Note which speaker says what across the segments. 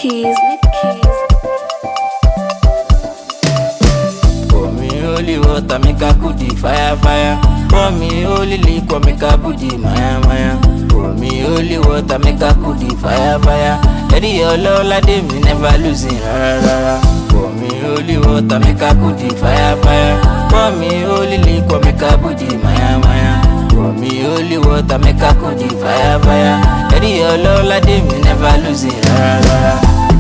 Speaker 1: keys.
Speaker 2: Pour me holy water, make a goodie, fire, fire. Pour me holy liquor, make a goodie, maya, maya. Pour me holy water, make a goodie, fire, fire. Eddie, your love, like them, me never losing, rara, rara. Pour me holy water, make a goodie, fire, fire. Pour me holy liquor, make a goodie, maya, maya. Pour me holy water, make a goodie, fire, fire. Eddie, your love, like them, me never losing, rara, rara.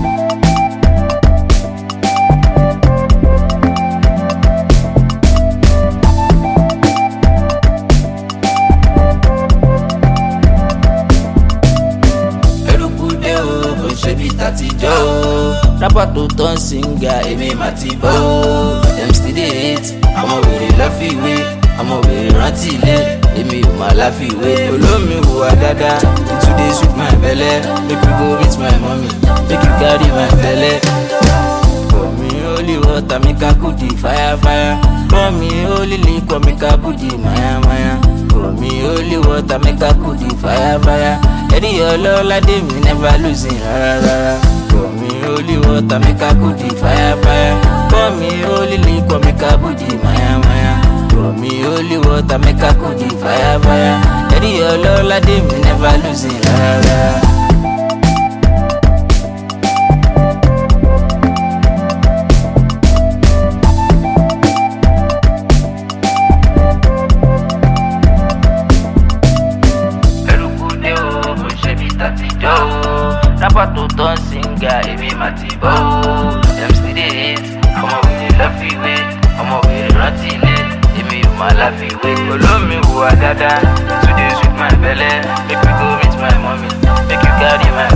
Speaker 2: Ṣebí tàtijọ́ o, rapper tó tán singer èmi mà ti bọ́ o. Dem still dey hate, ọmọ wèrè láfiwé, ọmọ wèrè rántí ilé, èmi ò má láfiwé. Olómi hùwà dáadáa, you too dey sweet my belle, make you go meet my mommy, make you carry my belle. Pour me holy water, make a goodie, fire, fire. Pour me holy liquor, make a goodie, maya, maya. Pour me holy water, make a goodie, fire, fire. Eddie, your love, like them, me never losing, rara, rara. Pour me holy water, make a goodie, fire, fire. Pour me holy liquor, make a goodie, maya, maya. Pour me holy water, make a goodie, fire, fire. Eddie, your love, like them, me never losing, rara, rara. Rapper tó tán singer èmi mà ti bọ́ o. Dem still dey hate, ọmọ wèrè láfiwé, ọmọ wèrè rántí ilé, èmi ò má láfiwé. Olómi hùwà dáadáa, you too dey sweet my belle, make you go meet my mommy, make you carry my